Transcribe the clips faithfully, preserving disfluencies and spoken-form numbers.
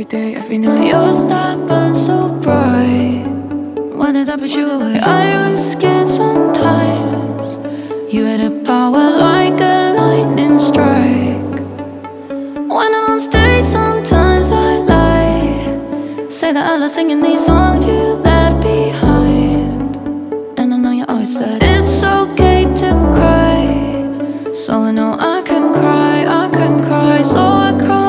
day, every night. Your star burns so bright. Why did I push you away? I was scared sometimes. You had a power like a lightning strike. When I'm on stage, sometimes I lie. Say that I love singing these songs you left behind. And I know you always said it's okay to cry. So I know I can cry, I can cry, so I cry.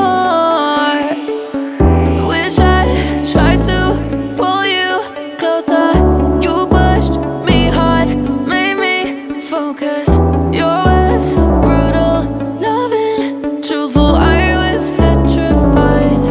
Wish I tried to pull you closer. You pushed me hard, made me focus. Your words brutal, loving, truthful. I was petrified.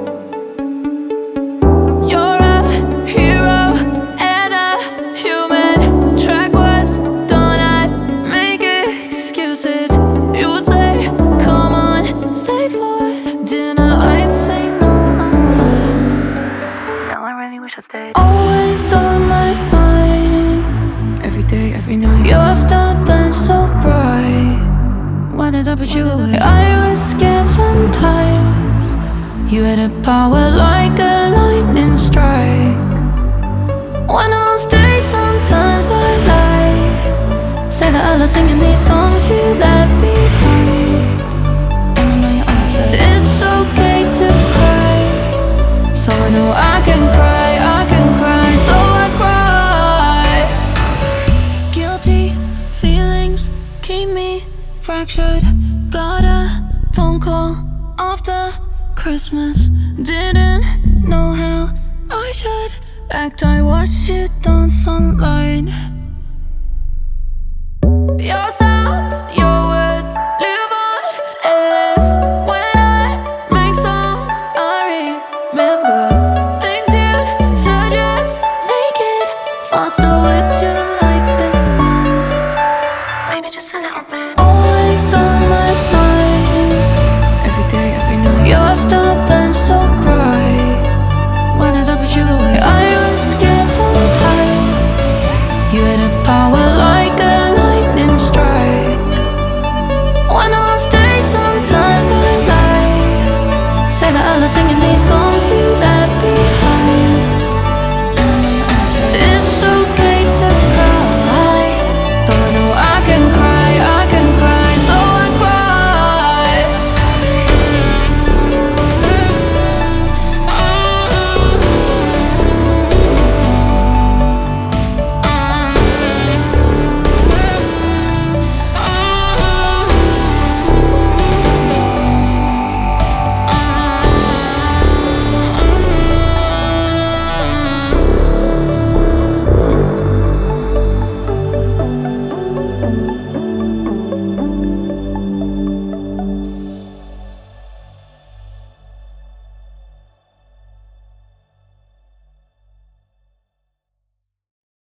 You're a hero and a human. Track was done, I'd make excuses. You would say, come on, stay for dinner. I'd say no, I'm fine. Now I really wish I stayed. Always on my mind, every day, every night. Your star burns so bright. Why did I put you away? I was scared sometimes. You had a power like a lightning strike. When I'm on stage, sometimes I lie. Say that I love singing these songs you left behind. And I know you always said it's okay to cry. So I know I can cry, I can cry, so I cry. Guilty feelings keep me fractured. Got a phone call after Christmas. Didn't know how I should act. I watched you dance online. You're